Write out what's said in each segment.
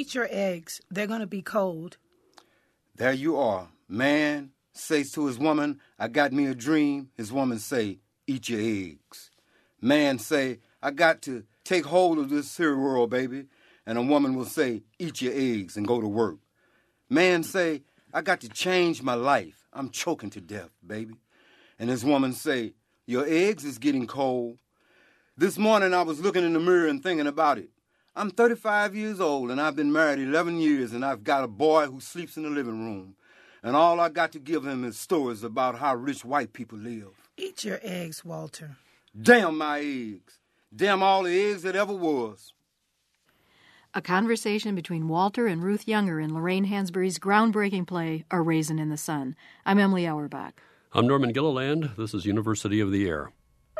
Eat your eggs. They're going to be cold. There you are. Man says to his woman, I got me a dream. His woman say, eat your eggs. Man say, I got to take hold of this here world, baby. And a woman will say, eat your eggs and go to work. Man say, I got to change my life. I'm choking to death, baby. And his woman say, your eggs is getting cold. This morning I was looking in the mirror and thinking about it. I'm 35 years old and I've been married 11 years and I've got a boy who sleeps in the living room. And all I got to give him is stories about how rich white people live. Eat your eggs, Walter. Damn my eggs. Damn all the eggs that ever was. A conversation between Walter and Ruth Younger in Lorraine Hansberry's groundbreaking play, A Raisin in the Sun. I'm Emily Auerbach. I'm Norman Gilliland. This is University of the Air.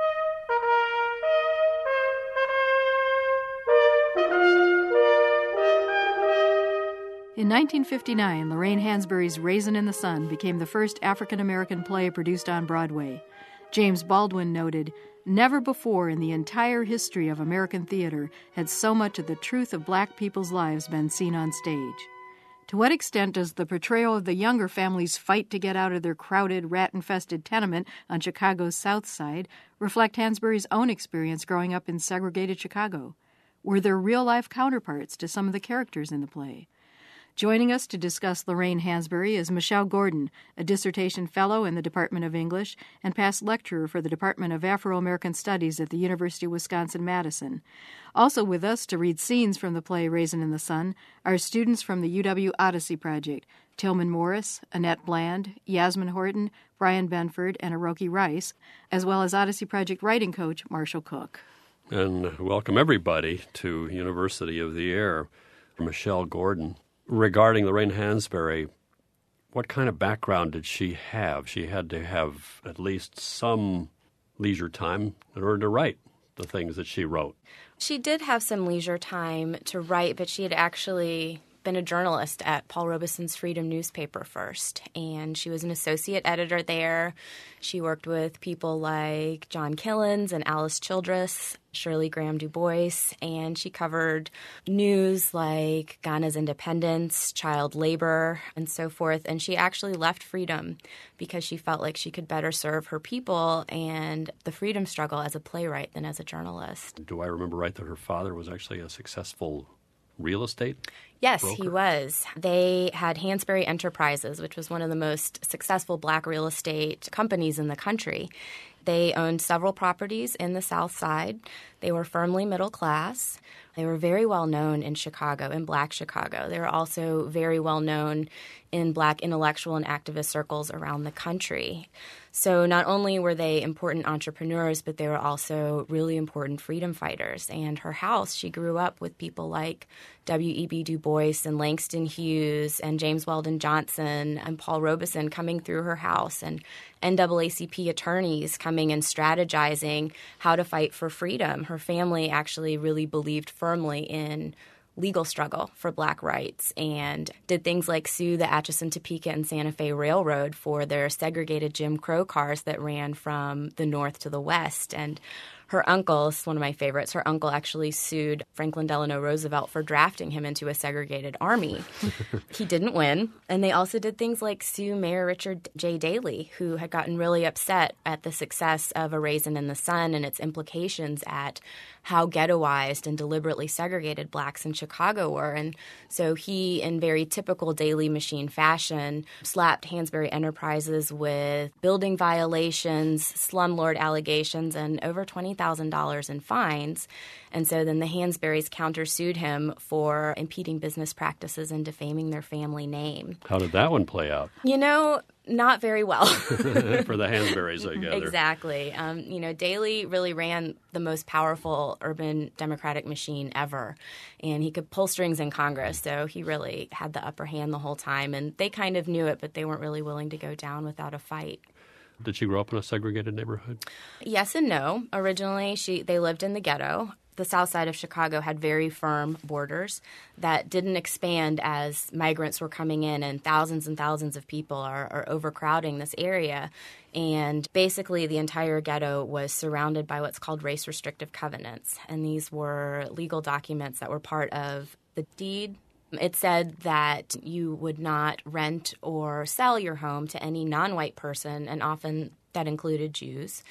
In 1959, Lorraine Hansberry's Raisin in the Sun became the first African-American play produced on Broadway. James Baldwin noted, "Never before in the entire history of American theater had so much of the truth of black people's lives been seen on stage." To what extent does the portrayal of the Younger family's fight to get out of their crowded, rat-infested tenement on Chicago's South Side reflect Hansberry's own experience growing up in segregated Chicago? Were there real-life counterparts to some of the characters in the play? Joining us to discuss Lorraine Hansberry is Michelle Gordon, a dissertation fellow in the Department of English and past lecturer for the Department of Afro-American Studies at the University of Wisconsin-Madison. Also with us to read scenes from the play Raisin in the Sun are students from the UW Odyssey Project, Tillman Morris, Annette Bland, Yasmin Horton, Brian Benford, and Aroki Rice, as well as Odyssey Project writing coach Marshall Cook. And welcome everybody to University of the Air. Michelle Gordon. Regarding Lorraine Hansberry, what kind of background did she have? She had to have at least some leisure time in order to write the things that she wrote. She did have some leisure time to write, but she had actually been a journalist at Paul Robeson's Freedom newspaper first, and she was an associate editor there. She worked with people like John Killens and Alice Childress, Shirley Graham Du Bois, and she covered news like Ghana's independence, child labor, and so forth. And she actually left Freedom because she felt like she could better serve her people and the freedom struggle as a playwright than as a journalist. Do I remember right that her father was actually a successful real estate Yes, broker? he was. They had Hansberry Enterprises, which was one of the most successful black real estate companies in the country. They owned several properties in the South Side. They were firmly middle class. They were very well known in Chicago, in black Chicago. They were also very well known in black intellectual and activist circles around the country. So not only were they important entrepreneurs, but they were also really important freedom fighters. And her house, she grew up with people like W.E.B. Du Bois and Langston Hughes and James Weldon Johnson and Paul Robeson coming through her house, and NAACP attorneys coming and strategizing how to fight for freedom. Her family actually really believed firmly in legal struggle for black rights and did things like sue the Atchison, Topeka, and Santa Fe Railroad for their segregated Jim Crow cars that ran from the north to the west. And her uncle, this is one of my favorites, her uncle actually sued Franklin Delano Roosevelt for drafting him into a segregated army. He didn't win. And they also did things like sue Mayor Richard J. Daley, who had gotten really upset at the success of A Raisin in the Sun and its implications at how ghettoized and deliberately segregated blacks in Chicago were. And so he, in very typical Daley machine fashion, slapped Hansberry Enterprises with building violations, slumlord allegations, and over $20,000 in fines. And so then the Hansberrys countersued him for impeding business practices and defaming their family name. How did that one play out? You know, not very well. For the Hansberrys, I gather. Exactly. Daley really ran the most powerful urban democratic machine ever, and he could pull strings in Congress, so he really had the upper hand the whole time, and they kind of knew it, but they weren't really willing to go down without a fight. Did she grow up in a segregated neighborhood? Yes and no. Originally, they lived in the ghetto. The south side of Chicago had very firm borders that didn't expand as migrants were coming in, and thousands of people are overcrowding this area. And basically the entire ghetto was surrounded by what's called race-restrictive covenants. And these were legal documents that were part of the deed It said that you would not rent or sell your home to any non-white person, and often that included Jews.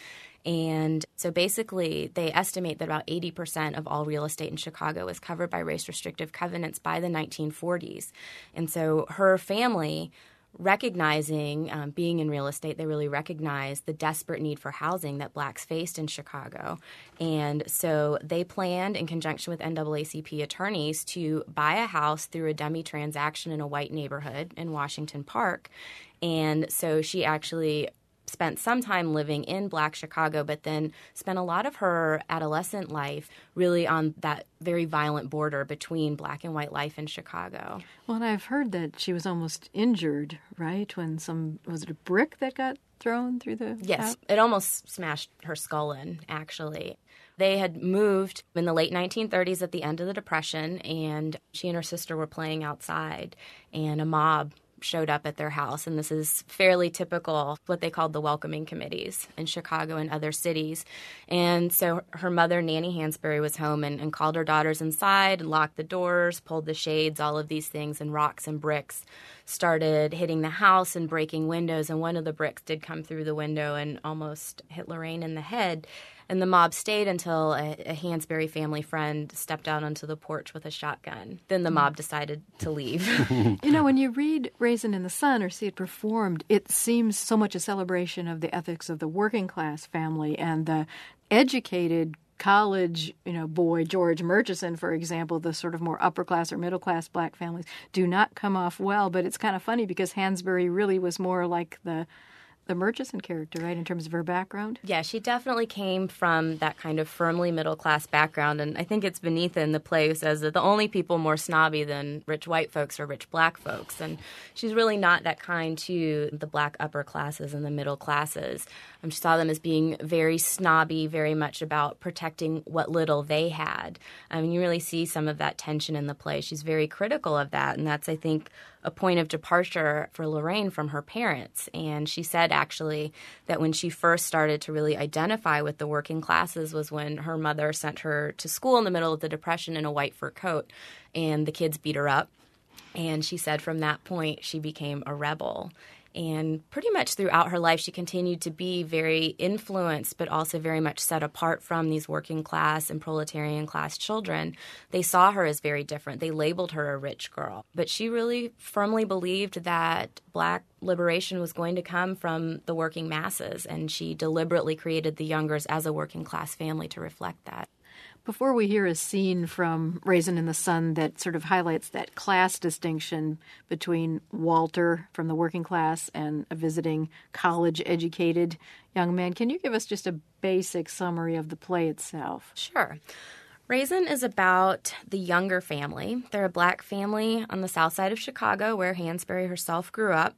And so basically, they estimate that about 80% of all real estate in Chicago was covered by race-restrictive covenants by the 1940s. And so her family, recognizing, being in real estate, they really recognized the desperate need for housing that blacks faced in Chicago. And so they planned, in conjunction with NAACP attorneys, to buy a house through a dummy transaction in a white neighborhood in Washington Park. And so she actually spent some time living in Black Chicago, but then spent a lot of her adolescent life really on that very violent border between Black and white life in Chicago. Well, and I've heard that she was almost injured, right? When was it a brick that got thrown through the Yes, house? It almost smashed her skull in, actually. They had moved in the late 1930s at the end of the Depression, and she and her sister were playing outside, and a mob showed up at their house. And this is fairly typical, what they called the welcoming committees in Chicago and other cities. And so her mother, Nanny Hansberry, was home and called her daughters inside and locked the doors, pulled the shades, all of these things, and rocks and bricks started hitting the house and breaking windows. And one of the bricks did come through the window and almost hit Lorraine in the head. And the mob stayed until a Hansberry family friend stepped out onto the porch with a shotgun. Then the mob decided to leave. When you read Raisin in the Sun or see it performed, it seems so much a celebration of the ethics of the working class family and the educated college, boy, George Murchison, for example, the sort of more upper class or middle class black families do not come off well. But it's kind of funny because Hansberry really was more like the Murchison character, right, in terms of her background? Yeah, she definitely came from that kind of firmly middle-class background, and I think it's Beneatha in the play who says that the only people more snobby than rich white folks are rich black folks, and she's really not that kind to the black upper classes and the middle classes. She saw them as being very snobby, very much about protecting what little they had. You really see some of that tension in the play. She's very critical of that, and that's, I think, a point of departure for Lorraine from her parents. And she said, actually, that when she first started to really identify with the working classes was when her mother sent her to school in the middle of the Depression in a white fur coat, and the kids beat her up. And she said from that point she became a rebel. And pretty much throughout her life, she continued to be very influenced, but also very much set apart from these working class and proletarian class children. They saw her as very different. They labeled her a rich girl. But she really firmly believed that black liberation was going to come from the working masses, and she deliberately created the Youngers as a working class family to reflect that. Before we hear a scene from Raisin in the Sun that sort of highlights that class distinction between Walter from the working class and a visiting college-educated young man, can you give us just a basic summary of the play itself? Sure. Raisin is about the Younger family. They're a black family on the south side of Chicago where Hansberry herself grew up.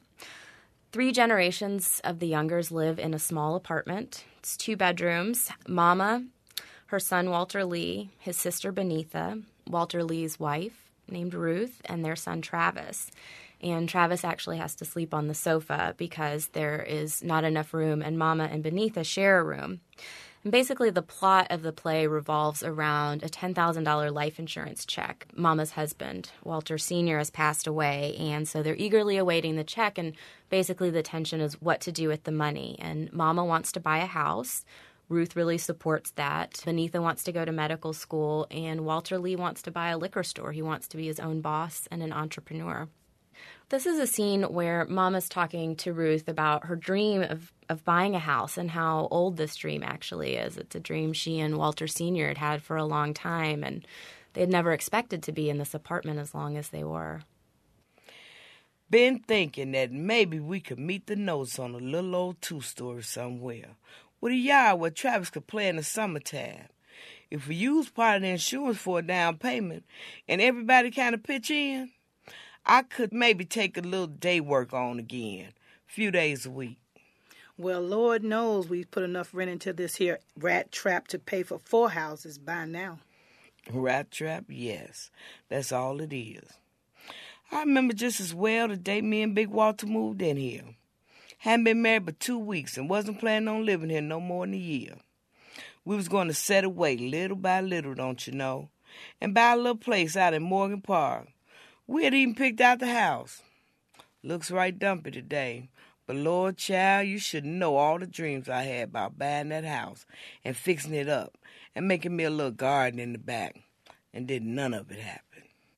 3 generations of the Youngers live in a small apartment. It's 2 bedrooms. Mama, her son Walter Lee, his sister Beneatha, Walter Lee's wife named Ruth, and their son Travis. And Travis actually has to sleep on the sofa because there is not enough room, and Mama and Beneatha share a room. And basically the plot of the play revolves around a $10,000 life insurance check. Mama's husband, Walter Sr., has passed away, and so they're eagerly awaiting the check, and basically the tension is what to do with the money. And Mama wants to buy a house. Ruth really supports that. Beneatha wants to go to medical school, and Walter Lee wants to buy a liquor store. He wants to be his own boss and an entrepreneur. This is a scene where Mama's talking to Ruth about her dream of buying a house and how old this dream actually is. It's a dream she and Walter Sr. had had for a long time, and they had never expected to be in this apartment as long as they were. Been thinking that maybe we could meet the notes on a little old 2-story somewhere, with a yard where Travis could play in the summertime. If we use part of the insurance for a down payment and everybody kind of pitch in, I could maybe take a little day work on again, a few days a week. Well, Lord knows we've put enough rent into this here rat trap to pay for 4 houses by now. Rat trap? Yes, that's all it is. I remember just as well the day me and Big Walter moved in here. Hadn't been married but 2 weeks and wasn't planning on living here no more than a year. We was going to set away little by little, don't you know, and buy a little place out in Morgan Park We had even picked out the house. Looks right dumpy today. But Lord, child, you should know all the dreams I had about buying that house and fixing it up and making me a little garden in the back. And did none of it happen.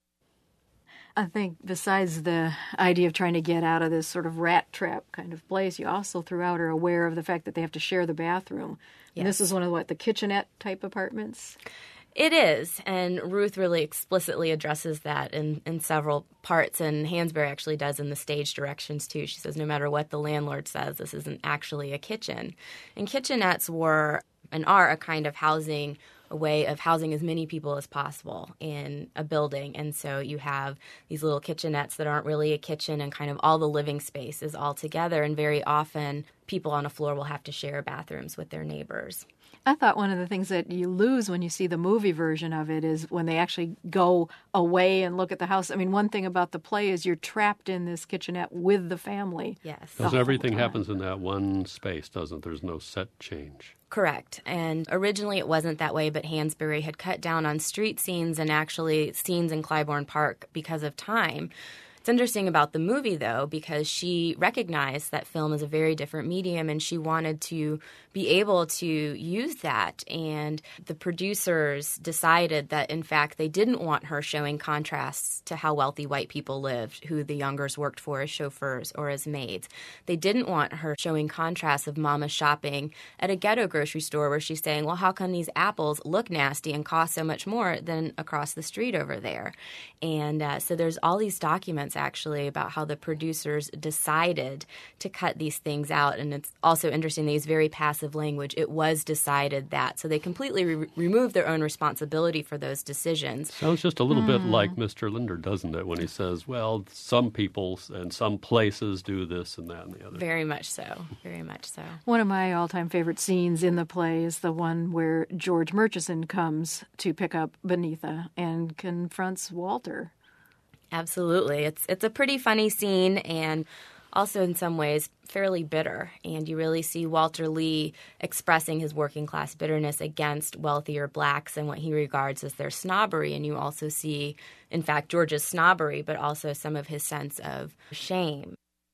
I think besides the idea of trying to get out of this sort of rat trap kind of place, you also throughout are aware of the fact that they have to share the bathroom. Yes. And this is one of the kitchenette type apartments? It is, and Ruth really explicitly addresses that in several parts, and Hansberry actually does in the stage directions too. She says no matter what the landlord says, this isn't actually a kitchen. And kitchenettes were and are a kind of housing, a way of housing as many people as possible in a building. And so you have these little kitchenettes that aren't really a kitchen, and kind of all the living space is all together, and very often people on a floor will have to share bathrooms with their neighbors. I thought one of the things that you lose when you see the movie version of it is when they actually go away and look at the house. I mean, one thing about the play is you're trapped in this kitchenette with the family. Yes. Because everything happens in that one space, doesn't there? There's no set change. Correct. And originally it wasn't that way, but Hansberry had cut down on street scenes and actually scenes in Clybourne Park because of time. It's interesting about the movie, though, because she recognized that film is a very different medium, and she wanted to be able to use that. And the producers decided that, in fact, they didn't want her showing contrasts to how wealthy white people lived, who the Youngers worked for as chauffeurs or as maids. They didn't want her showing contrasts of Mama shopping at a ghetto grocery store where she's saying, well, how come these apples look nasty and cost so much more than across the street over there? And so there's all these documents actually about how the producers decided to cut these things out. And it's also interesting they use very passive language. It was decided that. So they completely removed their own responsibility for those decisions. Sounds just a little bit like Mr. Linder, doesn't it, when he says, well, some people and some places do this and that and the other. Very much so. Very much so. One of my all-time favorite scenes in the play is the one where George Murchison comes to pick up Beneatha and confronts Walter. Absolutely. It's a pretty funny scene, and also in some ways fairly bitter. And you really see Walter Lee expressing his working class bitterness against wealthier blacks and what he regards as their snobbery. And you also see, in fact, George's snobbery, but also some of his sense of shame.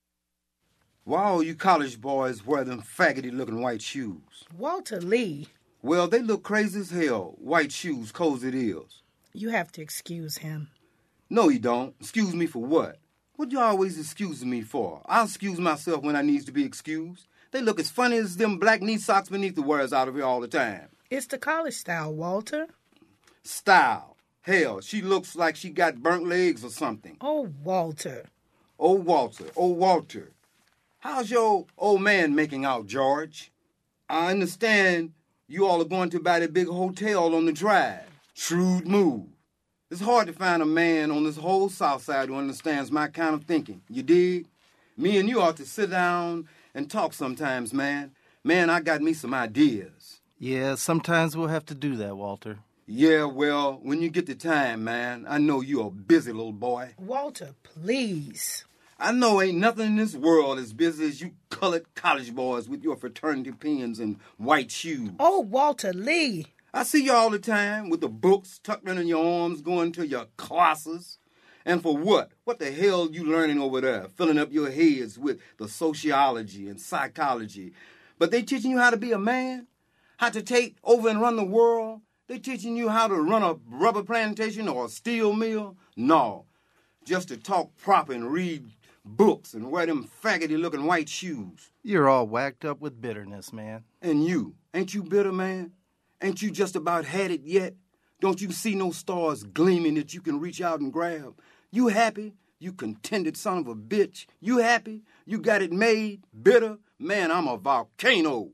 Why all you college boys wear them faggoty-looking white shoes? Walter Lee. Well, they look crazy as hell. White shoes, cozy it is. You have to excuse him. No, you don't. Excuse me for what? What you always excusing me for? I'll excuse myself when I needs to be excused. They look as funny as them black knee socks beneath the wears out of here all the time. It's the college style, Walter. Style. Hell, she looks like she got burnt legs or something. Oh, Walter. Oh, Walter. Oh, Walter. How's your old man making out, George? I understand you all are going to buy that big hotel on the drive. Shrewd move. It's hard to find a man on this whole South Side who understands my kind of thinking. You dig? Me and you ought to sit down and talk sometimes, man. Man, I got me some ideas. Yeah, sometimes we'll have to do that, Walter. Yeah, well, when you get the time, man, I know you're a busy little boy. Walter, please. I know ain't nothing in this world as busy as you colored college boys with your fraternity pins and white shoes. Oh, Walter Lee. I see you all the time with the books tucked under your arms going to your classes. And for what? What the hell you learning over there? Filling up your heads with the sociology and psychology. But they teaching you how to be a man? How to take over and run the world? They teaching you how to run a rubber plantation or a steel mill? No. Just to talk proper and read books and wear them faggoty-looking white shoes. You're all whacked up with bitterness, man. And you? Ain't you bitter, man? Ain't you just about had it yet? Don't you see no stars gleaming that you can reach out and grab? You happy? You contented son of a bitch? You happy? You got it made? Bitter? Man, I'm a volcano.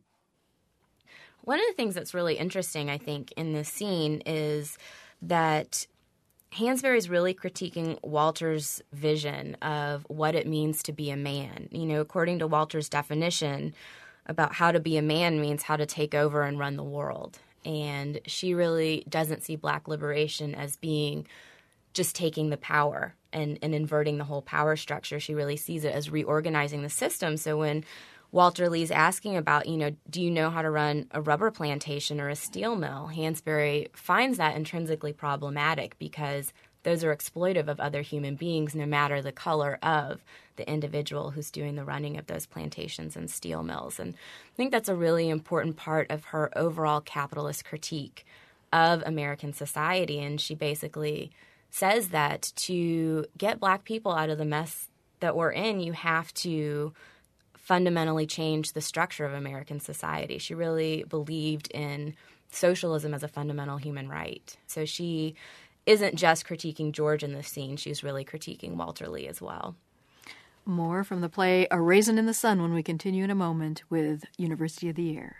One of the things that's really interesting, I think, in this scene is that Hansberry's really critiquing Walter's vision of what it means to be a man. You know, according to Walter's definition about how to be a man means how to take over and run the world. And she really doesn't see black liberation as being just taking the power and inverting the whole power structure. She really sees it as reorganizing the system. So when Walter Lee's asking about, do you know how to run a rubber plantation or a steel mill, Hansberry finds that intrinsically problematic because those are exploitive of other human beings, no matter the color of the individual who's doing the running of those plantations and steel mills. And I think that's a really important part of her overall capitalist critique of American society. And she basically says that to get Black people out of the mess that we're in, you have to fundamentally change the structure of American society. She really believed in socialism as a fundamental human right. So she isn't just critiquing George in this scene, she's really critiquing Walter Lee as well. More from the play A Raisin in the Sun when we continue in a moment with University of the Air.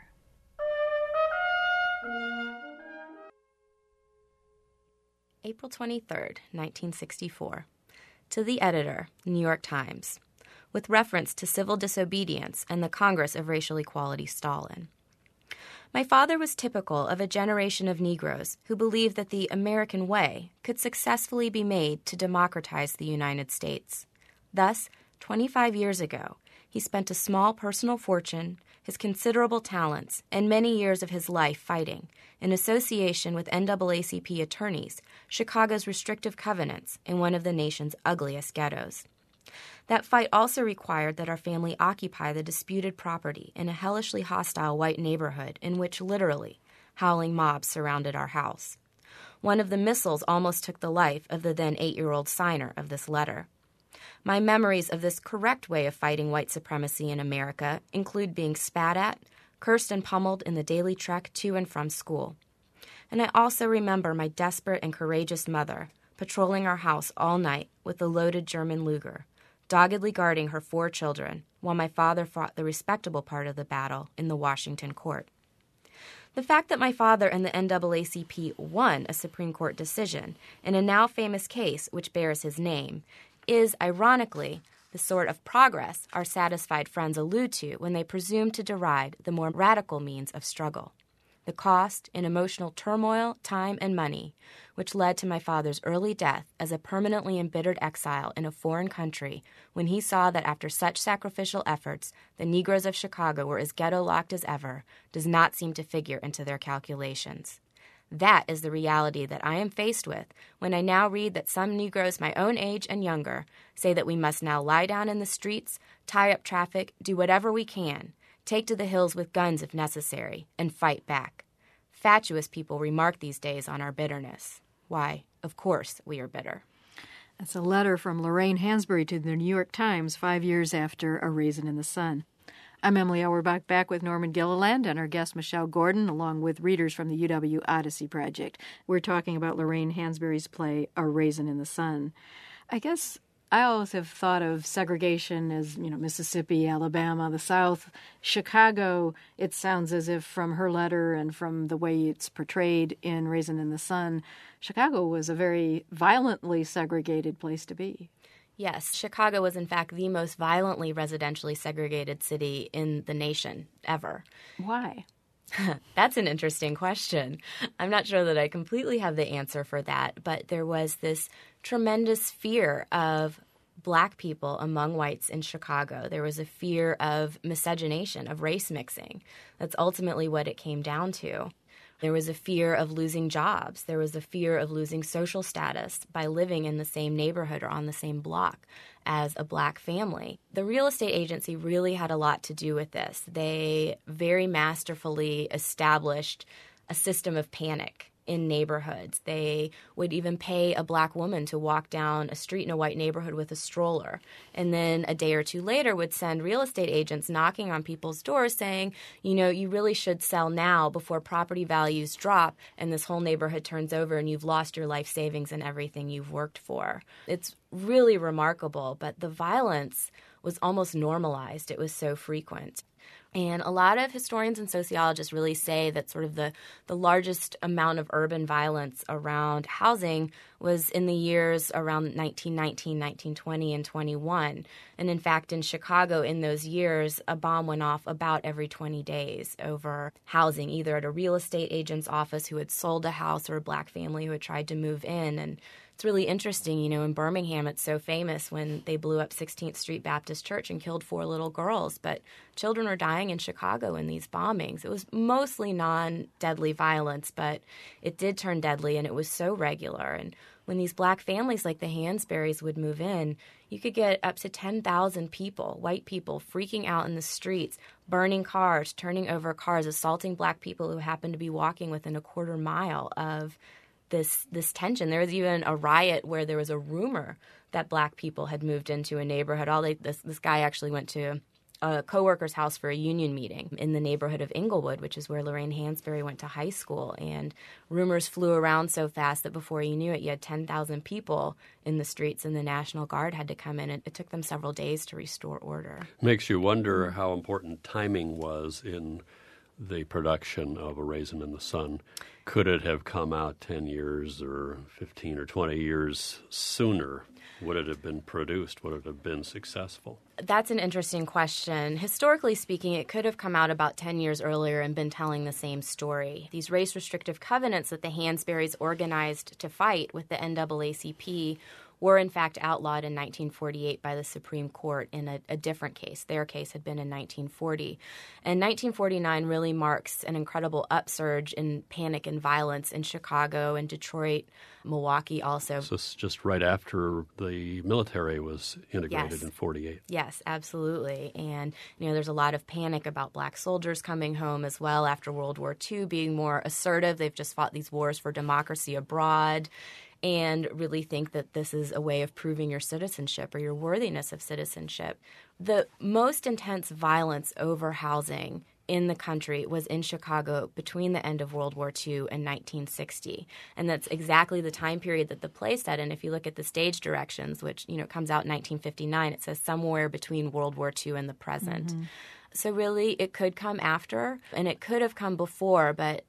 April 23rd, 1964. To the editor, New York Times, with reference to civil disobedience and the Congress of Racial Equality, Stalin. My father was typical of a generation of Negroes who believed that the American way could successfully be made to democratize the United States. Thus, 25 years ago, he spent a small personal fortune, his considerable talents, and many years of his life fighting, in association with NAACP attorneys, Chicago's restrictive covenants in one of the nation's ugliest ghettos. That fight also required that our family occupy the disputed property in a hellishly hostile white neighborhood in which, literally, howling mobs surrounded our house. One of the missiles almost took the life of the then 8-year-old signer of this letter. My memories of this correct way of fighting white supremacy in America include being spat at, cursed and pummeled in the daily trek to and from school. And I also remember my desperate and courageous mother patrolling our house all night with a loaded German Luger, doggedly guarding her 4 children, while my father fought the respectable part of the battle in the Washington court. The fact that my father and the NAACP won a Supreme Court decision in a now famous case which bears his name is, ironically, the sort of progress our satisfied friends allude to when they presume to deride the more radical means of struggle. The cost in emotional turmoil, time, and money, which led to my father's early death as a permanently embittered exile in a foreign country when he saw that after such sacrificial efforts, the Negroes of Chicago were as ghetto-locked as ever, does not seem to figure into their calculations. That is the reality that I am faced with when I now read that some Negroes my own age and younger say that we must now lie down in the streets, tie up traffic, do whatever we can, take to the hills with guns if necessary, and fight back. Fatuous people remark these days on our bitterness. Why, of course we are bitter. That's a letter from Lorraine Hansberry to the New York Times 5 years after A Raisin in the Sun. I'm Emily Auerbach, back with Norman Gilliland and our guest Michelle Gordon, along with readers from the UW Odyssey Project. We're talking about Lorraine Hansberry's play A Raisin in the Sun. I guess I always have thought of segregation as, Mississippi, Alabama, the South. Chicago, it sounds as if from her letter and from the way it's portrayed in Raisin in the Sun, Chicago was a very violently segregated place to be. Yes, Chicago was in fact the most violently residentially segregated city in the nation ever. Why? That's an interesting question. I'm not sure that I completely have the answer for that, but there was this tremendous fear of Black people among whites in Chicago. There was a fear of miscegenation, of race mixing. That's ultimately what it came down to. There was a fear of losing jobs. There was a fear of losing social status by living in the same neighborhood or on the same block as a Black family. The real estate agency really had a lot to do with this. They very masterfully established a system of panic in neighborhoods. They would even pay a Black woman to walk down a street in a white neighborhood with a stroller. And then a day or two later would send real estate agents knocking on people's doors saying, you really should sell now before property values drop and this whole neighborhood turns over and you've lost your life savings and everything you've worked for. It's really remarkable, but the violence was almost normalized. It was so frequent. And a lot of historians and sociologists really say that sort of the largest amount of urban violence around housing was in the years around 1919, 1920, and 21. And in fact, in Chicago in those years, a bomb went off about every 20 days over housing, either at a real estate agent's office who had sold a house or a Black family who had tried to move in. And it's really interesting, in Birmingham, it's so famous when they blew up 16th Street Baptist Church and killed 4 little girls, but children were dying in Chicago in these bombings. It was mostly non-deadly violence, but it did turn deadly, and it was so regular. And when these black families like the Hansberrys would move in, you could get up to 10,000 people, white people, freaking out in the streets, burning cars, turning over cars, assaulting black people who happened to be walking within a quarter mile of this tension. There was even a riot where there was a rumor that black people had moved into a neighborhood. This guy actually went to a coworker's house for a union meeting in the neighborhood of Inglewood, which is where Lorraine Hansberry went to high school. And rumors flew around so fast that before you knew it, you had 10,000 people in the streets, and the National Guard had to come in. It took them several days to restore order. Makes you wonder how important timing was in the production of A Raisin in the Sun. Could it have come out 10 years or 15 or 20 years sooner? Would it have been produced? Would it have been successful? That's an interesting question. Historically speaking, it could have come out about 10 years earlier and been telling the same story. These race-restrictive covenants that the Hansberrys organized to fight with the NAACP were in fact outlawed in 1948 by the Supreme Court in a different case. Their case had been in 1940. And 1949 really marks an incredible upsurge in panic and violence in Chicago and Detroit, Milwaukee also. So it's just right after the military was integrated in 48. Yes, absolutely. And, there's a lot of panic about black soldiers coming home as well after World War II, being more assertive. They've just fought these wars for democracy abroad, and really think that this is a way of proving your citizenship or your worthiness of citizenship. The most intense violence over housing in the country was in Chicago between the end of World War II and 1960. And that's exactly the time period that the play set in. If you look at the stage directions, which, comes out in 1959, it says somewhere between World War II and the present. Mm-hmm. So really, it could come after, and it could have come before, but,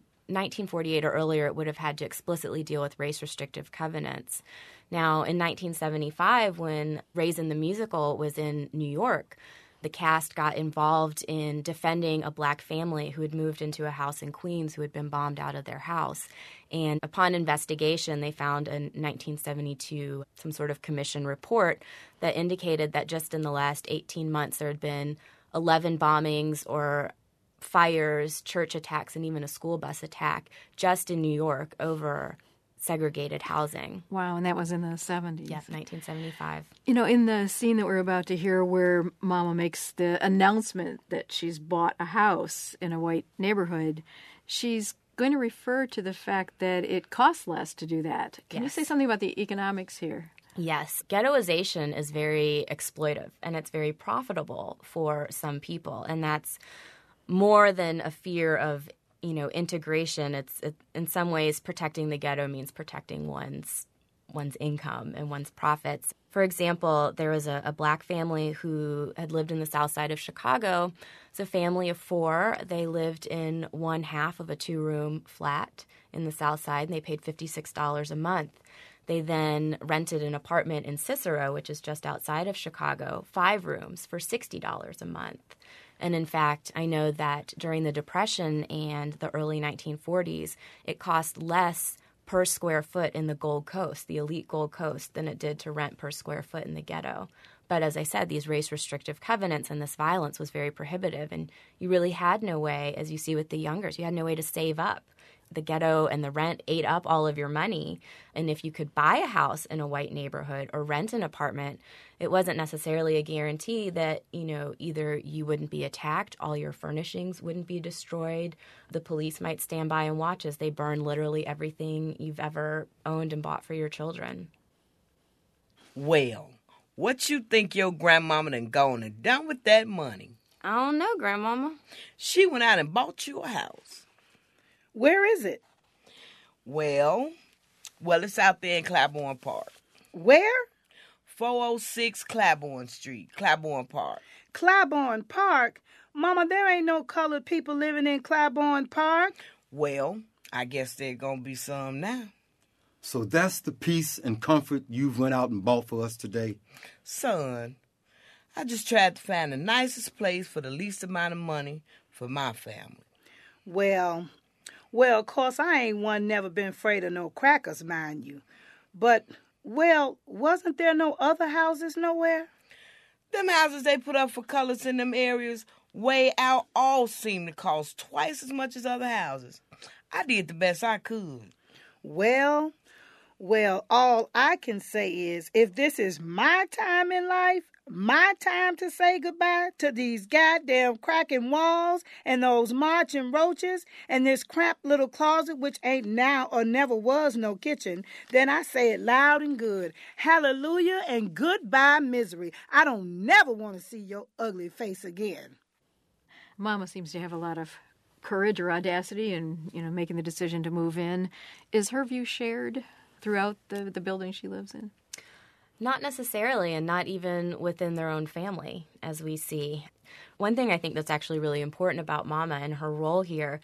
1948 or earlier, it would have had to explicitly deal with race-restrictive covenants. Now, in 1975, when Raisin the Musical was in New York, the cast got involved in defending a black family who had moved into a house in Queens who had been bombed out of their house. And upon investigation, they found in 1972 some sort of commission report that indicated that just in the last 18 months there had been 11 bombings or fires, church attacks, and even a school bus attack just in New York over segregated housing. Wow, and that was in the 70s. Yeah, 1975. In the scene that we're about to hear where Mama makes the announcement that she's bought a house in a white neighborhood, she's going to refer to the fact that it costs less to do that. Can you say something about the economics here? Yes. Ghettoization is very exploitive, and it's very profitable for some people, and that's more than a fear of, integration. It's in some ways, protecting the ghetto means protecting one's income and one's profits. For example, there was a black family who had lived in the south side of Chicago. It's a family of 4. They lived in one half of a 2-room flat in the south side, and they paid $56 a month. They then rented an apartment in Cicero, which is just outside of Chicago, 5 rooms for $60 a month. And in fact, I know that during the Depression and the early 1940s, it cost less per square foot in the Gold Coast, the elite Gold Coast, than it did to rent per square foot in the ghetto. But as I said, these race-restrictive covenants and this violence was very prohibitive, and you really had no way, as you see with the Youngers, you had no way to save up. The ghetto and the rent ate up all of your money. And if you could buy a house in a white neighborhood or rent an apartment, it wasn't necessarily a guarantee that, either you wouldn't be attacked, all your furnishings wouldn't be destroyed, the police might stand by and watch as they burn literally everything you've ever owned and bought for your children. Well, what you think your grandmama done gone and done with that money? I don't know, Grandmama. She went out and bought you a house. Where is it? Well, it's out there in Claiborne Park. Where? 406 Claiborne Street, Claiborne Park. Claiborne Park? Mama, there ain't no colored people living in Claiborne Park. Well, I guess there gonna be some now. So that's the peace and comfort you've went out and bought for us today? Son, I just tried to find the nicest place for the least amount of money for my family. Well, of course, I ain't never been afraid of no crackers, mind you. But, wasn't there no other houses nowhere? Them houses they put up for colors in them areas way out all seem to cost twice as much as other houses. I did the best I could. Well, Well, all I can say is if this is my time in life, my time to say goodbye to these goddamn cracking walls and those marching roaches and this cramped little closet which ain't now or never was no kitchen, then I say it loud and good. Hallelujah and goodbye misery. I don't never want to see your ugly face again. Mama seems to have a lot of courage or audacity in, making the decision to move in. Is her view shared throughout the building she lives in? Not necessarily, and not even within their own family, as we see. One thing I think that's actually really important about Mama and her role here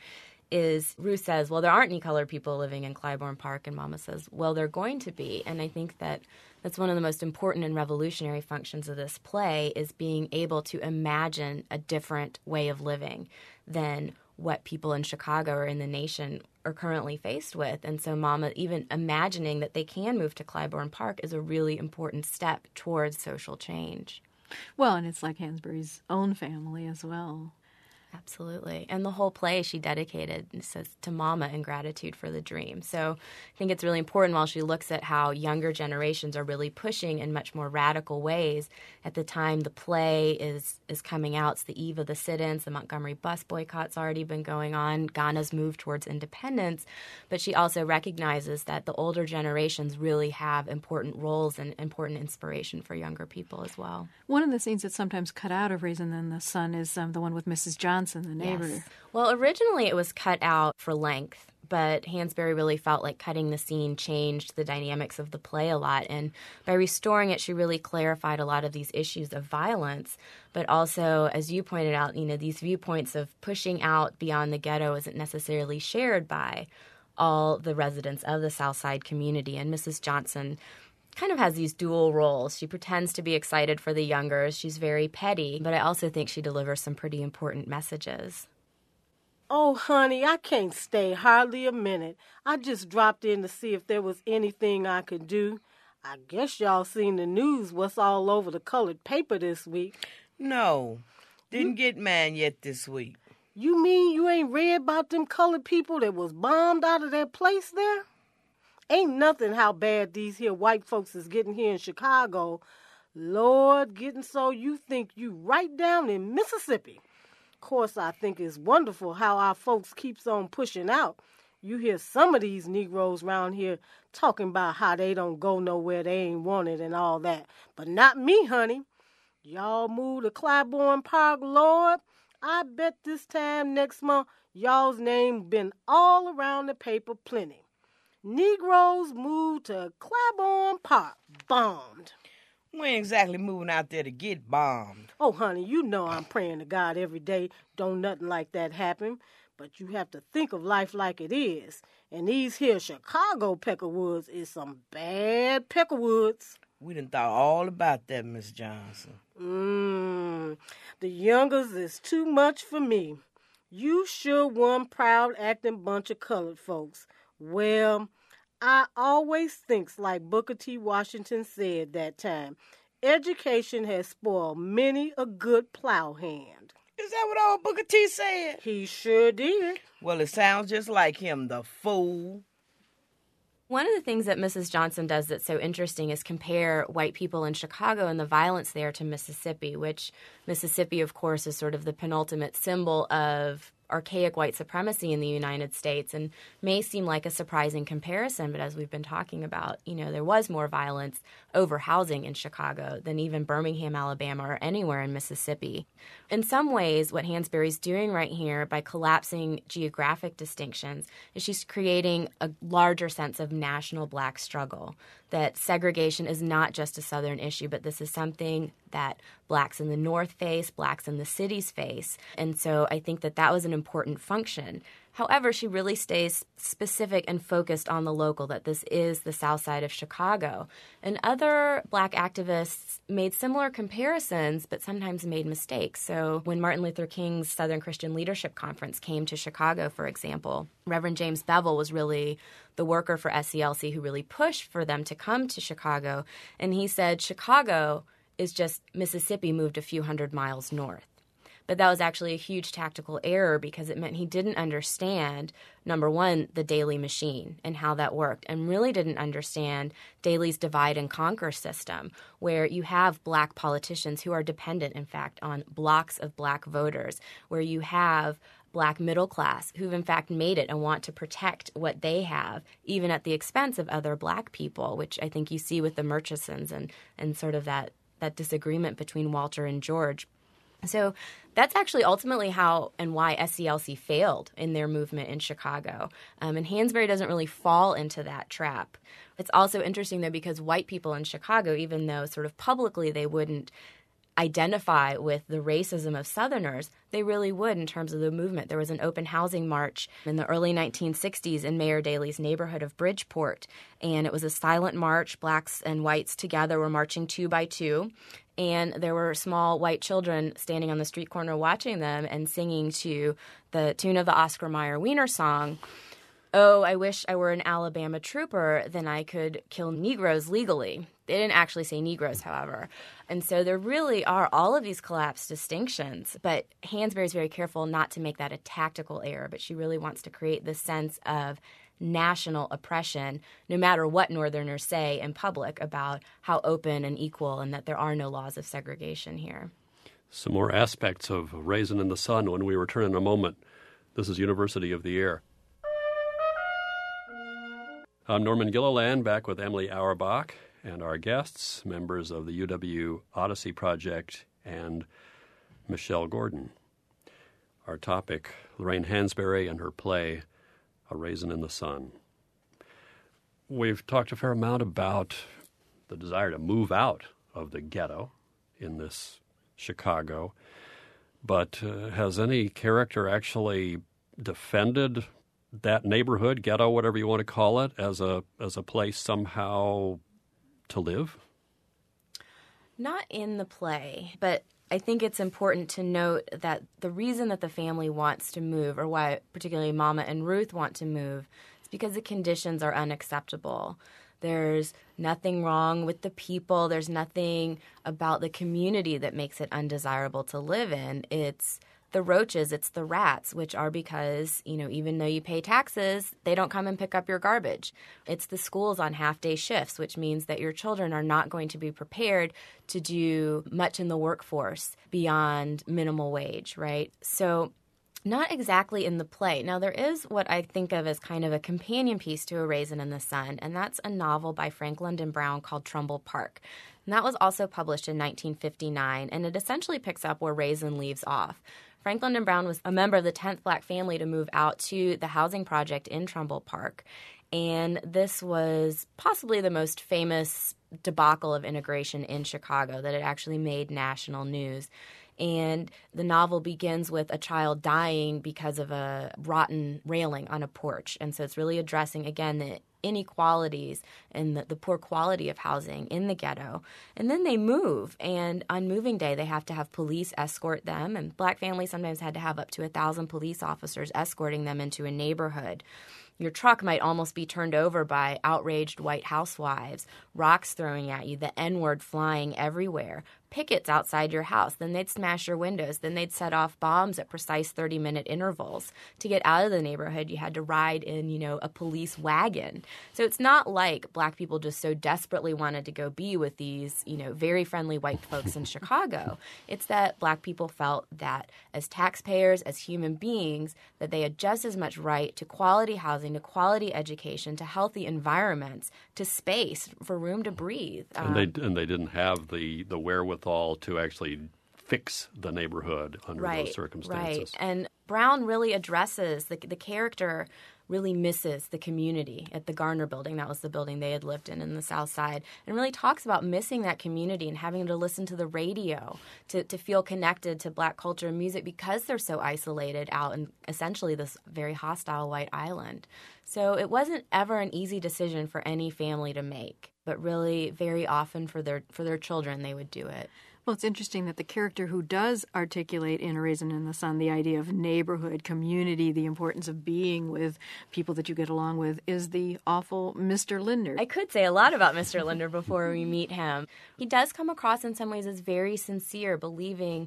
is Ruth says, well, there aren't any colored people living in Clybourne Park, and Mama says, well, they're going to be. And I think that's one of the most important and revolutionary functions of this play is being able to imagine a different way of living than what people in Chicago or in the nation are currently faced with. And so Mama, even imagining that they can move to Clybourne Park is a really important step towards social change. Well, and it's like Hansberry's own family as well. Absolutely. And the whole play she dedicated says to Mama in gratitude for the dream. So I think it's really important while she looks at how younger generations are really pushing in much more radical ways. At the time the play is coming out, it's the eve of the sit-ins, the Montgomery bus boycott's already been going on, Ghana's move towards independence. But she also recognizes that the older generations really have important roles and important inspiration for younger people as well. One of the scenes that's sometimes cut out of Raisin in the Sun is the one with Mrs. Johnson, the neighbor. Yes. Well, originally it was cut out for length, but Hansberry really felt like cutting the scene changed the dynamics of the play a lot. And by restoring it, she really clarified a lot of these issues of violence. But also, as you pointed out, these viewpoints of pushing out beyond the ghetto isn't necessarily shared by all the residents of the South Side community. And Mrs. Johnson kind of has these dual roles. She pretends to be excited for the younger. She's very petty, but I also think she delivers some pretty important messages. Oh, honey, I can't stay hardly a minute. I just dropped in to see if there was anything I could do. I guess y'all seen the news, what's all over the colored paper this week. No, didn't get mine yet this week. You mean you ain't read about them colored people that was bombed out of their place there? Ain't nothing how bad these here white folks is getting here in Chicago. Lord, getting so you think you right down in Mississippi. Of course, I think it's wonderful how our folks keeps on pushing out. You hear some of these Negroes around here talking about how they don't go nowhere, they ain't wanted and all that. But not me, honey. Y'all move to Clybourne Park, Lord. I bet this time next month, y'all's name been all around the paper plenty. Negroes moved to Clybourne Park, bombed. We ain't exactly moving out there to get bombed. Oh, honey, you know I'm praying to God every day. Don't nothing like that happen. But you have to think of life like it is. And these here Chicago Peckerwoods is some bad Peckerwoods. We done thought all about that, Miss Johnson. The youngers is too much for me. You sure one proud acting bunch of colored folks. Well, I always thinks like Booker T. Washington said that time, education has spoiled many a good plow hand. Is that what old Booker T said? He sure did. Well, it sounds just like him, the fool. One of the things that Mrs. Johnson does that's so interesting is compare white people in Chicago and the violence there to Mississippi, which Mississippi, of course, is sort of the penultimate symbol of archaic white supremacy in the United States and may seem like a surprising comparison, but as we've been talking about, there was more violence over housing in Chicago than even Birmingham, Alabama, or anywhere in Mississippi. In some ways, what Hansberry's doing right here by collapsing geographic distinctions is she's creating a larger sense of national black struggle, that segregation is not just a Southern issue, but this is something that blacks in the North face, blacks in the cities face. And so I think that was an important function. However, she really stays specific and focused on the local, that this is the South Side of Chicago. And other black activists made similar comparisons, but sometimes made mistakes. So when Martin Luther King's Southern Christian Leadership Conference came to Chicago, for example, Reverend James Bevel was really the worker for SCLC who really pushed for them to come to Chicago. And he said, Chicago is just Mississippi moved a few hundred miles north. But that was actually a huge tactical error because it meant he didn't understand, number one, the Daley machine and how that worked, and really didn't understand Daley's divide and conquer system, where you have black politicians who are dependent, in fact, on blocks of black voters, where you have black middle class who've in fact made it and want to protect what they have, even at the expense of other black people, which I think you see with the Murchisons and sort of that disagreement between Walter and George. So that's actually ultimately how and why SCLC failed in their movement in Chicago. And Hansberry doesn't really fall into that trap. It's also interesting, though, because white people in Chicago, even though sort of publicly they wouldn't identify with the racism of Southerners, they really would in terms of the movement. There was an open housing march in the early 1960s in Mayor Daley's neighborhood of Bridgeport, and it was a silent march. Blacks and whites together were marching 2 by 2, and there were small white children standing on the street corner watching them and singing to the tune of the Oscar Mayer Wiener song, "Oh, I wish I were an Alabama trooper, then I could kill Negroes legally." They didn't actually say Negroes, however. And so there really are all of these collapsed distinctions. But Hansberry is very careful not to make that a tactical error, but she really wants to create this sense of national oppression, no matter what Northerners say in public about how open and equal and that there are no laws of segregation here. Some more aspects of Raisin in the Sun when we return in a moment. This is University of the Air. I'm Norman Gilliland, back with Emily Auerbach and our guests, members of the UW Odyssey Project and Michelle Gordon. Our topic, Lorraine Hansberry and her play, A Raisin in the Sun. We've talked a fair amount about the desire to move out of the ghetto in this Chicago, but has any character actually defended that neighborhood, ghetto, whatever you want to call it, as a place somehow to live? Not in the play, but I think it's important to note that the reason that the family wants to move, or why particularly Mama and Ruth want to move, is because the conditions are unacceptable. There's nothing wrong with the people. There's nothing about the community that makes it undesirable to live in. It's the roaches, it's the rats, which are because, even though you pay taxes, they don't come and pick up your garbage. It's the schools on half-day shifts, which means that your children are not going to be prepared to do much in the workforce beyond minimal wage, right? So not exactly in the play. Now, there is what I think of as kind of a companion piece to A Raisin in the Sun, and that's a novel by Frank London Brown called Trumbull Park. And that was also published in 1959, and it essentially picks up where Raisin leaves off. Frank London Brown was a member of the 10th black family to move out to the housing project in Trumbull Park. And this was possibly the most famous debacle of integration in Chicago, that it actually made national news. And the novel begins with a child dying because of a rotten railing on a porch. And so it's really addressing, again, the inequalities and the poor quality of housing in the ghetto. And then they move, and on moving day, they have to have police escort them. And black families sometimes had to have up to 1,000 police officers escorting them into a neighborhood. Your truck might almost be turned over by outraged white housewives, rocks throwing at you, the N-word flying everywhere, pickets outside your house. Then they'd smash your windows. Then they'd set off bombs at precise 30-minute intervals. To get out of the neighborhood, you had to ride in, a police wagon. So it's not like black people just so desperately wanted to go be with these, very friendly white folks in Chicago. It's that black people felt that as taxpayers, as human beings, that they had just as much right to quality housing, to quality education, to healthy environments, to space, for room to breathe. And they didn't have the wherewithal to actually fix the neighborhood under those circumstances. Right. And Brown really addresses, the character really misses the community at the Garner Building. That was the building they had lived in the South Side. And really talks about missing that community and having to listen to the radio to feel connected to black culture and music because they're so isolated out in essentially this very hostile white island. So it wasn't ever an easy decision for any family to make, but really very often for their children they would do it. Well, it's interesting that the character who does articulate in A Raisin in the Sun the idea of neighborhood, community, the importance of being with people that you get along with is the awful Mr. Linder. I could say a lot about Mr. Linder before we meet him. He does come across in some ways as very sincere, believing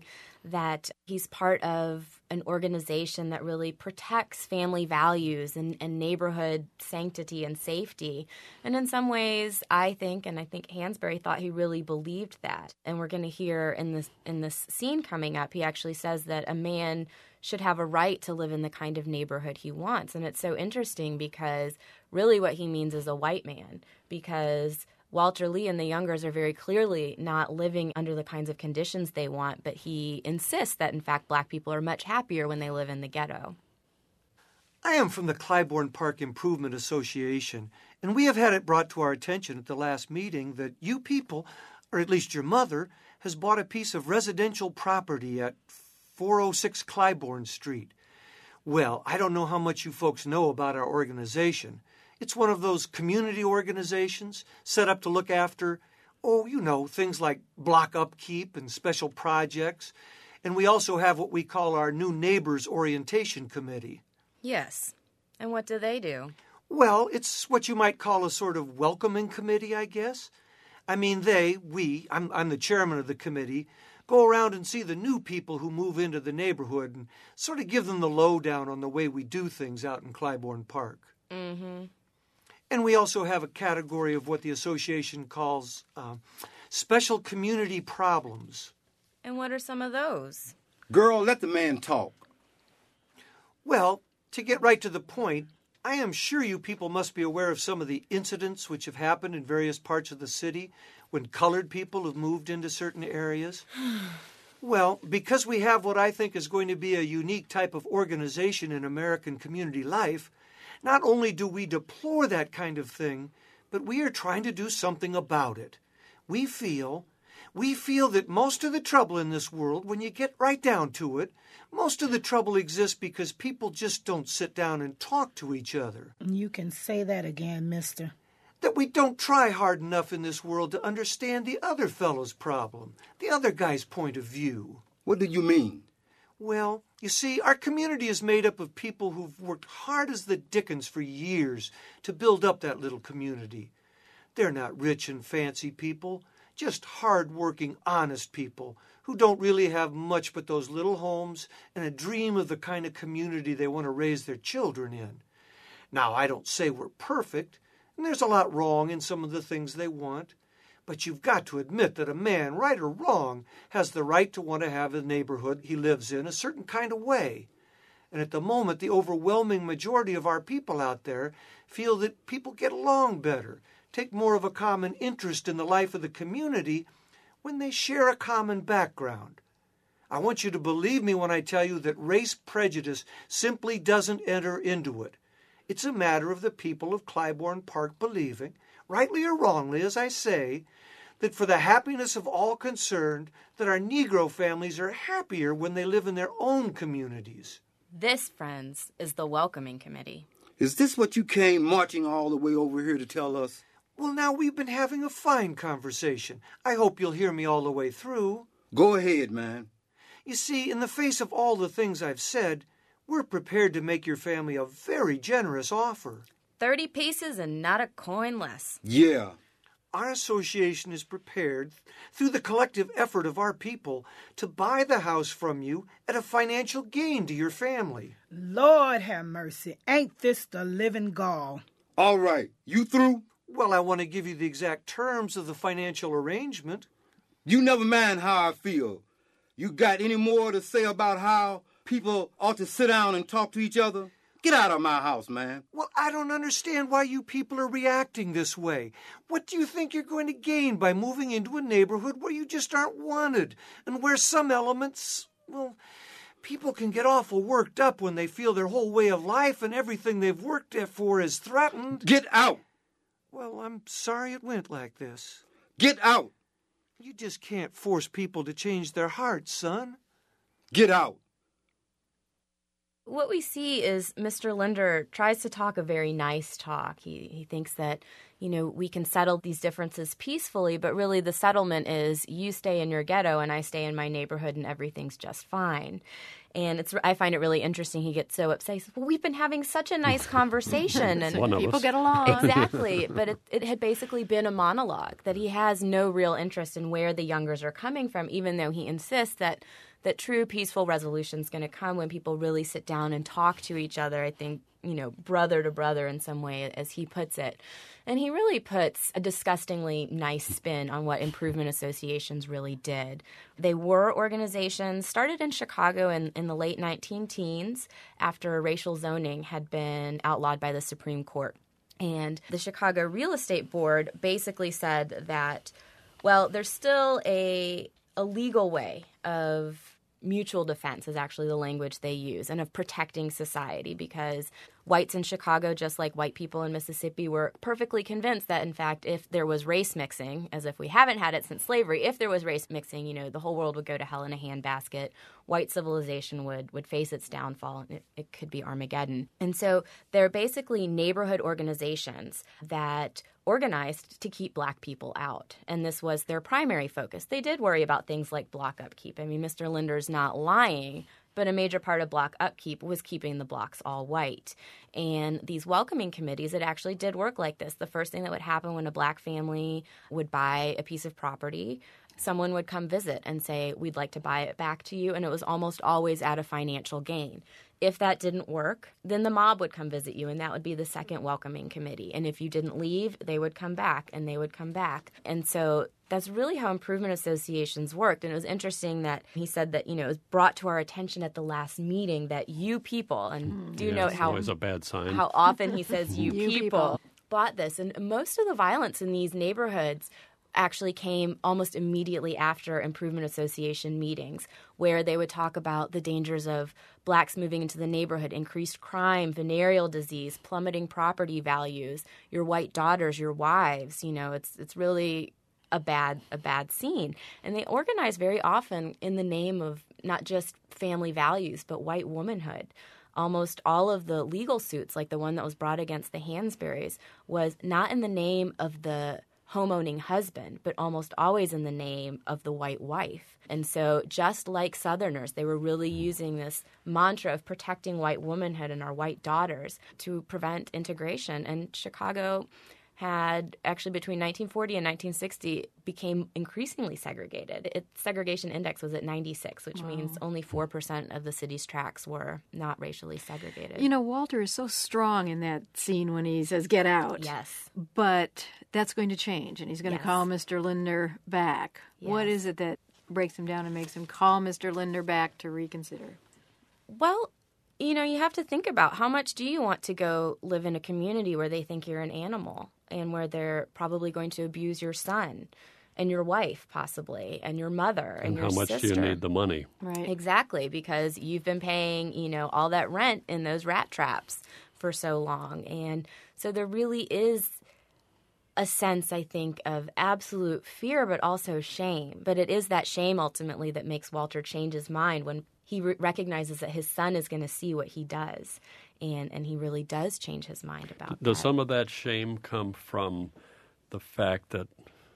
that he's part of an organization that really protects family values and neighborhood sanctity and safety. And in some ways, I think Hansberry thought he really believed that. And we're going to hear in this scene coming up, he actually says that a man should have a right to live in the kind of neighborhood he wants. And it's so interesting because really what he means is a white man, because Walter Lee and the Youngers are very clearly not living under the kinds of conditions they want, but he insists that, in fact, black people are much happier when they live in the ghetto. I am from the Clybourne Park Improvement Association, and we have had it brought to our attention at the last meeting that you people, or at least your mother, has bought a piece of residential property at 406 Clybourne Street. Well, I don't know how much you folks know about our organization. It's one of those community organizations set up to look after, things like block upkeep and special projects. And we also have what we call our New Neighbors Orientation Committee. Yes. And what do they do? Well, it's what you might call a sort of welcoming committee, I guess. I mean, I'm the chairman of the committee, go around and see the new people who move into the neighborhood and sort of give them the lowdown on the way we do things out in Clybourne Park. Mm-hmm. And we also have a category of what the association calls special community problems. And what are some of those? Girl, let the man talk. Well, to get right to the point, I am sure you people must be aware of some of the incidents which have happened in various parts of the city when colored people have moved into certain areas. Well, because we have what I think is going to be a unique type of organization in American community life, not only do we deplore that kind of thing, but we are trying to do something about it. We feel that most of the trouble in this world, when you get right down to it, most of the trouble exists because people just don't sit down and talk to each other. You can say that again, mister. That we don't try hard enough in this world to understand the other fellow's problem, the other guy's point of view. What do you mean? Well, you see, our community is made up of people who've worked hard as the dickens for years to build up that little community. They're not rich and fancy people, just hard-working, honest people who don't really have much but those little homes and a dream of the kind of community they want to raise their children in. Now, I don't say we're perfect, and there's a lot wrong in some of the things they want, but you've got to admit that a man, right or wrong, has the right to want to have the neighborhood he lives in a certain kind of way. And at the moment, the overwhelming majority of our people out there feel that people get along better, take more of a common interest in the life of the community when they share a common background. I want you to believe me when I tell you that race prejudice simply doesn't enter into it. It's a matter of the people of Clybourne Park believing, rightly or wrongly, as I say, that for the happiness of all concerned, that our Negro families are happier when they live in their own communities. This, friends, is the welcoming committee. Is this what you came marching all the way over here to tell us? Well, now we've been having a fine conversation. I hope you'll hear me all the way through. Go ahead, man. You see, in the face of all the things I've said, we're prepared to make your family a very generous offer. 30 pieces and not a coin less. Yeah. Our association is prepared, through the collective effort of our people, to buy the house from you at a financial gain to your family. Lord have mercy. Ain't this the living gall? All right. You through? Well, I want to give you the exact terms of the financial arrangement. You never mind how I feel. You got any more to say about how people ought to sit down and talk to each other? Get out of my house, man. Well, I don't understand why you people are reacting this way. What do you think you're going to gain by moving into a neighborhood where you just aren't wanted and where some elements, people can get awful worked up when they feel their whole way of life and everything they've worked for is threatened? Get out! Well, I'm sorry it went like this. Get out! You just can't force people to change their hearts, son. Get out! What we see is Mr. Linder tries to talk a very nice talk. He thinks that, we can settle these differences peacefully, but really the settlement is you stay in your ghetto and I stay in my neighborhood and everything's just fine. And I find it really interesting. He gets so upset. He says, well, we've been having such a nice conversation. And people get along. Exactly. But it had basically been a monologue, that he has no real interest in where the Youngers are coming from, even though he insists that that true peaceful resolution is going to come when people really sit down and talk to each other, I think, brother to brother in some way, as he puts it. And he really puts a disgustingly nice spin on what improvement associations really did. They were organizations started in Chicago in the late 19-teens after racial zoning had been outlawed by the Supreme Court. And the Chicago Real Estate Board basically said that, well, there's still a legal way of mutual defense is actually the language they use, and of protecting society, because whites in Chicago, just like white people in Mississippi, were perfectly convinced that, in fact, if there was race mixing, as if we haven't had it since slavery, if there was race mixing, the whole world would go to hell in a handbasket. White civilization would face its downfall, and it could be Armageddon. And so they're basically neighborhood organizations that organized to keep black people out. And this was their primary focus. They did worry about things like block upkeep. I mean, Mr. Linder's not lying, but a major part of block upkeep was keeping the blocks all white. And these welcoming committees, it actually did work like this. The first thing that would happen when a black family would buy a piece of property, someone would come visit and say, we'd like to buy it back to you. And it was almost always at a financial gain. If that didn't work, then the mob would come visit you, and that would be the second welcoming committee. And if you didn't leave, they would come back, and they would come back. And so that's really how improvement associations worked. And it was interesting that he said that, it was brought to our attention at the last meeting that you people, and do note how always a bad sign. How often he says you people bought this. And most of the violence in these neighborhoods actually came almost immediately after improvement association meetings, where they would talk about the dangers of blacks moving into the neighborhood, increased crime, venereal disease, plummeting property values, your white daughters, your wives. It's really a bad scene. And they organize very often in the name of not just family values, but white womanhood. Almost all of the legal suits, like the one that was brought against the Hansberries, was not in the name of the homeowning husband, but almost always in the name of the white wife. And so just like Southerners, they were really using this mantra of protecting white womanhood and our white daughters to prevent integration. And Chicago had actually between 1940 and 1960 became increasingly segregated. Its segregation index was at 96, which means only 4% of the city's tracts were not racially segregated. Walter is so strong in that scene when he says, get out. Yes. But that's going to change, and he's going to call Mr. Linder back. Yes. What is it that breaks him down and makes him call Mr. Linder back to reconsider? Well, you have to think about how much do you want to go live in a community where they think you're an animal and where they're probably going to abuse your son and your wife possibly and your mother and your sister. And how much do you need the money? Right. Exactly, because you've been paying, all that rent in those rat traps for so long. And so there really is a sense, I think, of absolute fear but also shame. But it is that shame ultimately that makes Walter change his mind when he recognizes that his son is going to see what he does, and he really does change his mind about that. Does some of that shame come from the fact that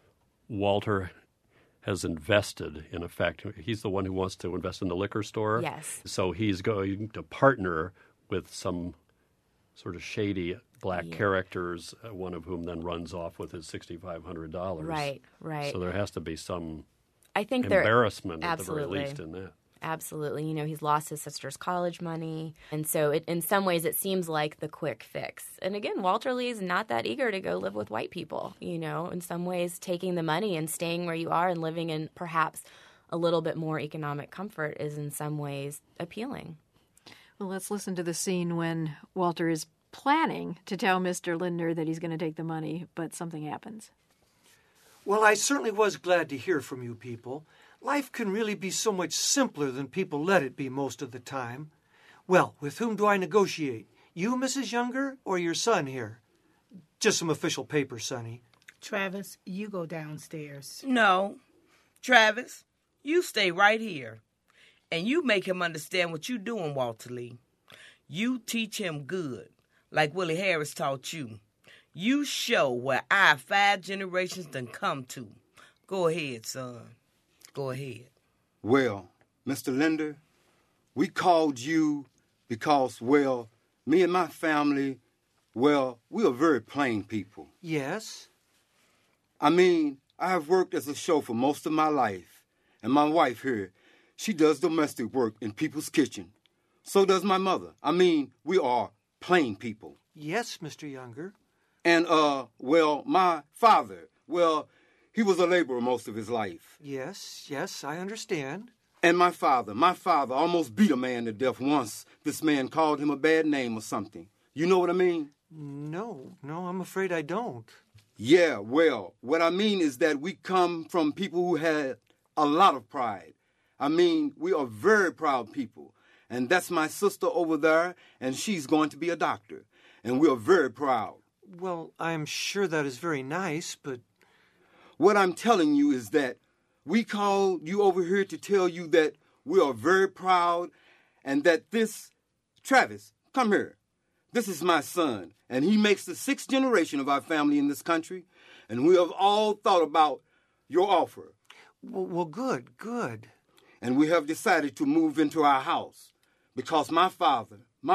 Walter has invested, in effect, he's the one who wants to invest in the liquor store? Yes. So he's going to partner with some sort of shady black characters, one of whom then runs off with his $6,500. Right. So there has to be some embarrassment at the very least in that. Absolutely. He's lost his sister's college money. And so in some ways it seems like the quick fix. And again, Walter Lee is not that eager to go live with white people. In some ways taking the money and staying where you are and living in perhaps a little bit more economic comfort is in some ways appealing. Well, let's listen to the scene when Walter is planning to tell Mr. Linder that he's going to take the money, but something happens. Well, I certainly was glad to hear from you people. Life can really be so much simpler than people let it be most of the time. Well, with whom do I negotiate? You, Mrs. Younger, or your son here? Just some official papers, Sonny. Travis, you go downstairs. No. Travis, you stay right here. And you make him understand what you're doing, Walter Lee. You teach him good, like Willie Harris taught you. You show where our 5 generations done come to. Go ahead, son. Go ahead. Well, Mr. Linder, we called you because, me and my family, we are very plain people. Yes? I mean, I have worked as a chauffeur most of my life, and my wife here, She does domestic work in people's kitchen. So does my mother. I mean, we are plain people. Yes, Mr. Younger. And, my father, he was a laborer most of his life. Yes, I understand. And my father almost beat a man to death once. This man called him a bad name or something. You know what I mean? No, I'm afraid I don't. Yeah, what I mean is that we come from people who had a lot of pride. I mean, we are very proud people. And that's my sister over there, and she's going to be a doctor. And we are very proud. Well, I'm sure that is very nice, but... What I'm telling you is that we called you over here to tell you that we are very proud and that this... Travis, come here. This is my son, and he makes the 6th generation of our family in this country, and we have all thought about your offer. Well, good. And we have decided to move into our house because my father,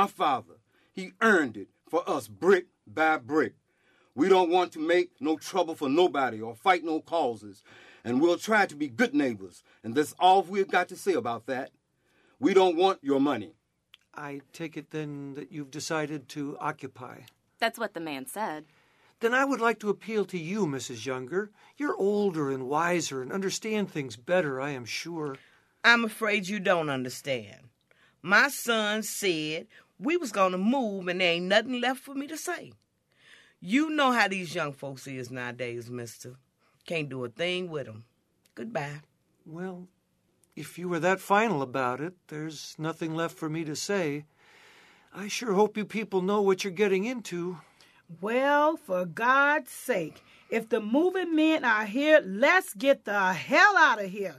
he earned it for us brick by brick. We don't want to make no trouble for nobody or fight no causes, and we'll try to be good neighbors, and that's all we've got to say about that. We don't want your money. I take it then that you've decided to occupy. That's what the man said. Then I would like to appeal to you, Mrs. Younger. You're older and wiser and understand things better, I am sure. I'm afraid you don't understand. My son said we was going to move and there ain't nothing left for me to say. You know how these young folks is nowadays, mister. Can't do a thing with them. Goodbye. Well, if you were that final about it, there's nothing left for me to say. I sure hope you people know what you're getting into. Well, for God's sake, if the moving men are here, let's get the hell out of here.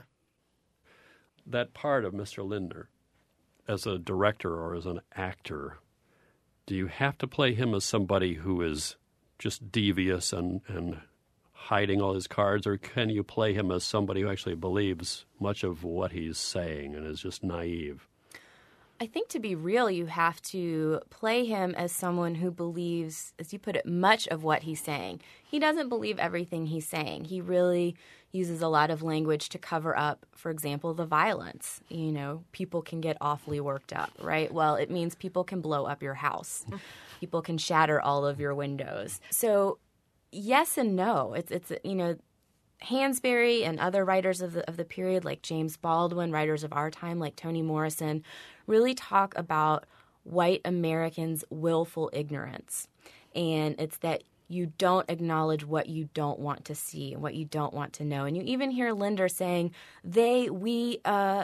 That part of Mr. Lindner, as a director or as an actor, do you have to play him as somebody who is just devious and hiding all his cards, or can you play him as somebody who actually believes much of what he's saying and is just naive? I think to be real, you have to play him as someone who believes, as you put it, much of what he's saying. He doesn't believe everything he's saying. He really uses a lot of language to cover up, for example, the violence. You know, people can get awfully worked up, right? Well, it means people can blow up your house. People can shatter all of your windows. So yes and no. It's you know, Hansberry and other writers of the period like James Baldwin, writers of our time like Toni Morrison, really talk about white Americans' willful ignorance. And it's that you don't acknowledge what you don't want to see and what you don't want to know. And you even hear Linder saying really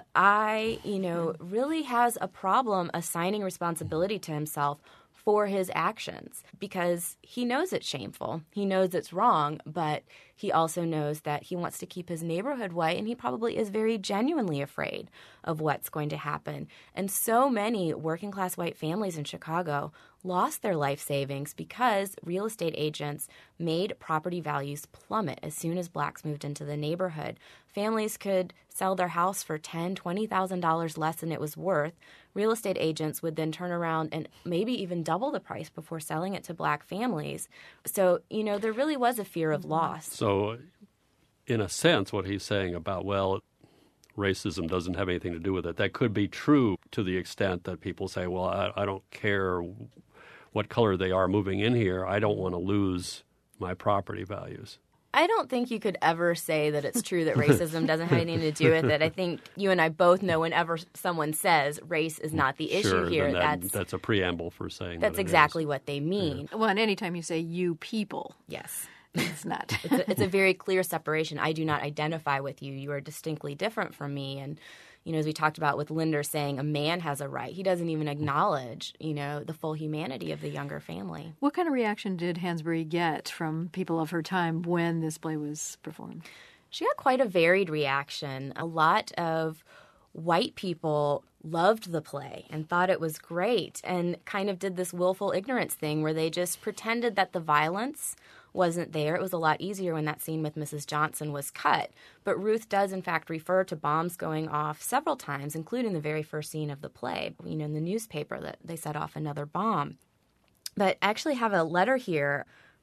has a problem assigning responsibility to himself for his actions because he knows it's shameful. He knows it's wrong, but he also knows that he wants to keep his neighborhood white, and he probably is very genuinely afraid of what's going to happen. And so many working-class white families in Chicago lost their life savings because real estate agents made property values plummet as soon as blacks moved into the neighborhood. Families could sell their house for $10,000, $20,000 less than it was worth. Real estate agents would then turn around and maybe even double the price before selling it to black families. So, you know, there really was a fear of loss. So, in a sense, what he's saying about, well, racism doesn't have anything to do with it, that could be true to the extent that people say, well, I don't care what color they are moving in here. I don't want to lose my property values. I don't think you could ever say that it's true that racism doesn't have anything to do with it. I think you and I both know whenever someone says race is not the issue here, that's a preamble for saying that's exactly what they mean. Well, and anytime you say you people, yes, it's not. It's a very clear separation. I do not identify with you. You are distinctly different from me. And, you know, as we talked about with Linder saying a man has a right, he doesn't even acknowledge, you know, the full humanity of the Younger family. What kind of reaction did Hansberry get from people of her time when this play was performed? She got quite a varied reaction. A lot of white people loved the play and thought it was great and kind of did this willful ignorance thing where they just pretended that the violence wasn't there. It was a lot easier when that scene with Mrs. Johnson was cut. But Ruth does, in fact, refer to bombs going off several times, including the very first scene of the play. You know, in the newspaper that they set off another bomb. But I actually have a letter here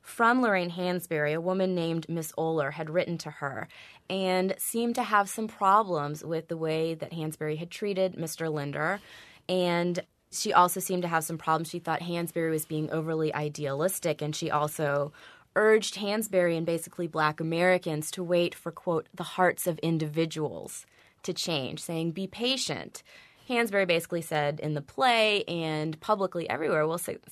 from Lorraine Hansberry, a woman named Miss Oler had written to her and seemed to have some problems with the way that Hansberry had treated Mr. Linder. And she also seemed to have some problems. She thought Hansberry was being overly idealistic, and she also urged Hansberry and basically Black Americans to wait for, quote, the hearts of individuals to change, saying, be patient. Hansberry basically said in the play and publicly everywhere, well, since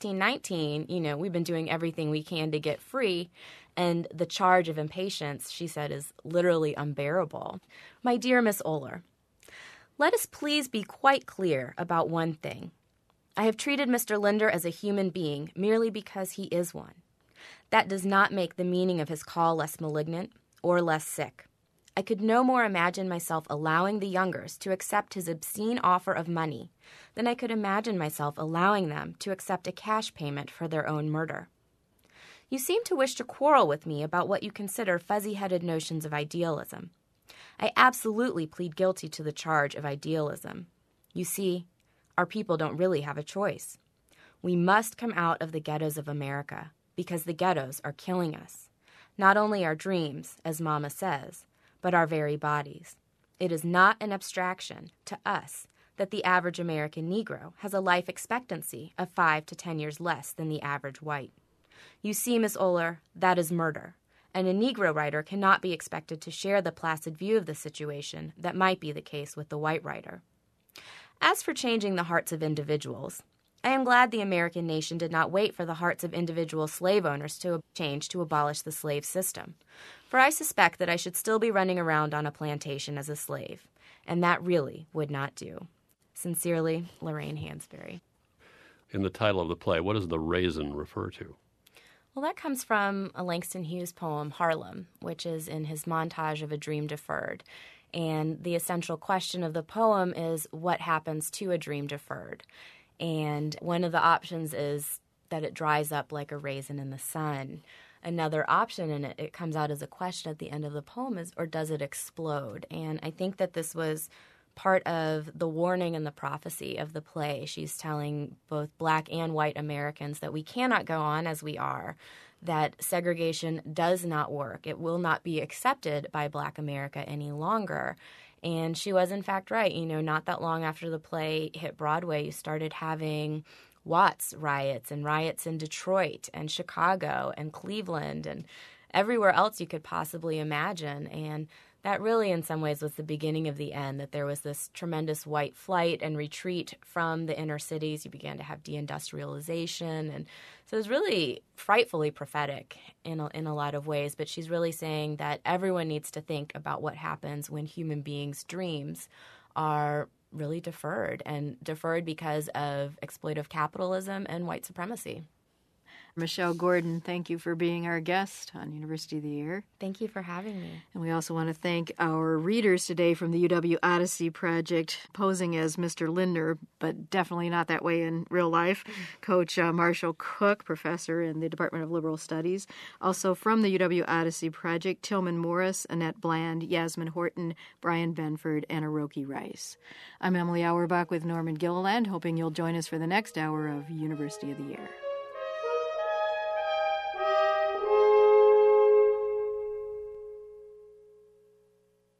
1619, we've been doing everything we can to get free, and the charge of impatience, she said, is literally unbearable. My dear Miss Oler, let us please be quite clear about one thing. I have treated Mr. Linder as a human being merely because he is one. That does not make the meaning of his call less malignant or less sick. I could no more imagine myself allowing the Youngers to accept his obscene offer of money than I could imagine myself allowing them to accept a cash payment for their own murder. You seem to wish to quarrel with me about what you consider fuzzy-headed notions of idealism. I absolutely plead guilty to the charge of idealism. You see, our people don't really have a choice. We must come out of the ghettos of America because the ghettos are killing us. Not only our dreams, as Mama says, but our very bodies. It is not an abstraction to us that the average American Negro has a life expectancy of 5 to 10 years less than the average white. You see, Miss Oler, that is murder, and a Negro writer cannot be expected to share the placid view of the situation that might be the case with the white writer. As for changing the hearts of individuals, I am glad the American nation did not wait for the hearts of individual slave owners to change to abolish the slave system, for I suspect that I should still be running around on a plantation as a slave, and that really would not do. Sincerely, Lorraine Hansberry. In the title of the play, what does the raisin refer to? Well, that comes from a Langston Hughes poem, Harlem, which is in his montage of A Dream Deferred. And the essential question of the poem is, what happens to a dream deferred? And one of the options is that it dries up like a raisin in the sun. Another option, and it comes out as a question at the end of the poem, is, or does it explode? And I think that this was part of the warning and the prophecy of the play. She's telling both Black and white Americans that we cannot go on as we are, that segregation does not work. It will not be accepted by Black America any longer. And she was, in fact, right. Not that long after the play hit Broadway, you started having Watts riots and riots in Detroit and Chicago and Cleveland and everywhere else you could possibly imagine. And that really, in some ways, was the beginning of the end, that there was this tremendous white flight and retreat from the inner cities. You began to have deindustrialization. And so it was really frightfully prophetic in a lot of ways. But she's really saying that everyone needs to think about what happens when human beings' dreams are really deferred, and deferred because of exploitive capitalism and white supremacy. Michelle Gordon, thank you for being our guest on University of the Air. Thank you for having me. And we also want to thank our readers today from the UW Odyssey Project, posing as Mr. Linder, but definitely not that way in real life. Coach Marshall Cook, professor in the Department of Liberal Studies. Also from the UW Odyssey Project, Tillman Morris, Annette Bland, Yasmin Horton, Brian Benford, and Aroki Rice. I'm Emily Auerbach with Norman Gilliland, hoping you'll join us for the next hour of University of the Air.